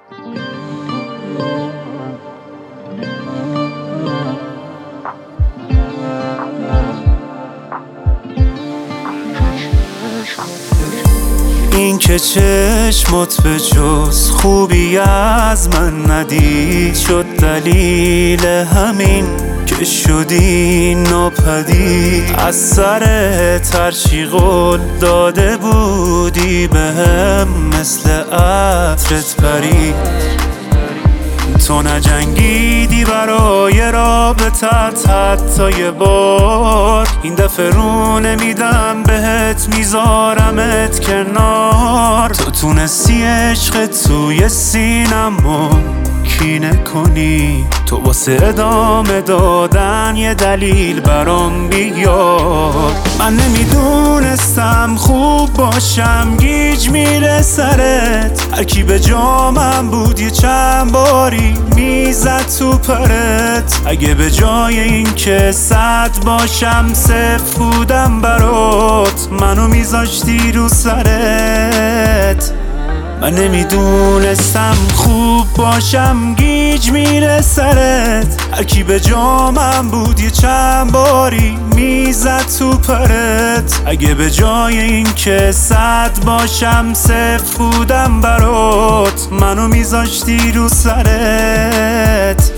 این که چشمت به جز خوبی از من ندید، شد دلیل همین که شدی ناپدید. از سر ترچی قول داده بودی بهم، مثل عطرت پرید. تو نجنگیدی برای رابطت حتی یه بار. این دفعه رو نمیدم بهت، میذارمت کنار. تو تونستی عشق توی سینمو کینه کنی، تو واسه ادامه دادن یه دلیل برام بیار. من نمیدونستم خوب باشم، گیج میره سرت. هر کی به جامم بود یه چند باری میزد تو پرت. اگه به جای این که 100 باشم 0 بودم برات، منو میذاشتی رو سرت. من نمیدونستم خوب باشم، گیج میره سرت. هر کی به جامم بود یه چند باری میزد تو پرت. اگه به جای این که 100 باشم 0 بودم برات، منو میذاشتی رو سرت.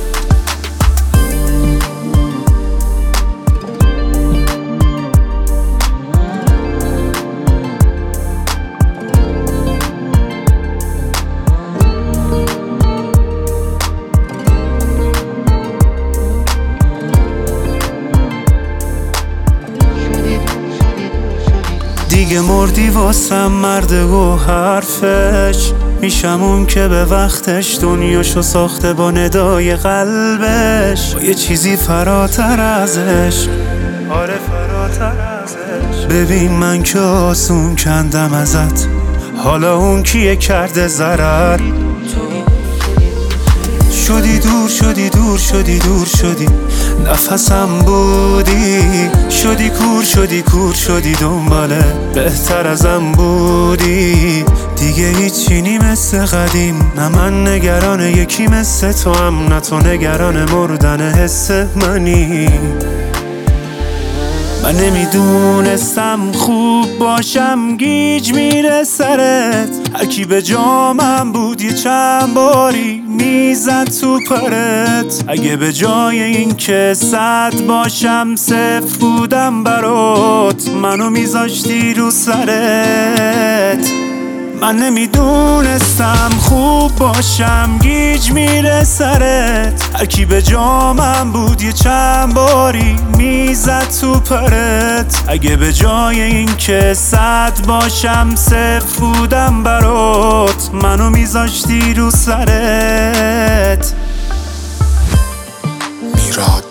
دیگه مردی واسم مرده و حرفش، میشم اون که به وقتش دنیاشو ساخته با ندای قلبش. با یه چیزی فراتر ازش، آره فراتر ازش. ببین من که آسون کندم ازت، حالا اون کیه کرده ضرر. شدی دور شدی دور شدی دور شدی، نفسم بودی. شدی کور شدی کور شدی، دنباله بهتر ازم بودی. دیگه هیچی نی مثل قدیم، نه من نگران یکی مثل تو هم، نه تو نگران مردن حس منی. من نمیدونستم خوب باشم، گیج میره سرت. هر کی به جامم بود یه چند باری میزد تو پرت. اگه به جای این که 100 باشم 0 بودم برات، منو میذاشتی رو سرت. من نمیدونستم خوب باشم، گیج میره سرت. هر کی به جامم بود یه چند باری میزد تو پرت. اگه به جای این که 100 باشم 0 بودم برات، منو میذاشتی رو سرت. میراد